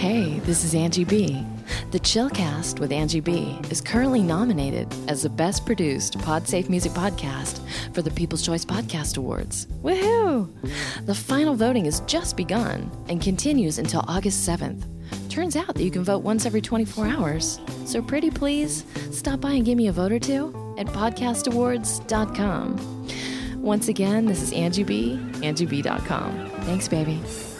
Hey, this is Angie B. The Chillcast with Angie B is currently nominated as the Best Produced Podsafe Music Podcast for the People's Choice Podcast Awards. Woohoo! The final voting has just begun and continues until August 7th. Turns out that you can vote once every 24 hours. So pretty please, stop by and give me a vote or two at podcastawards.com. Once again, this is Angie B, angieb.com. Thanks, baby.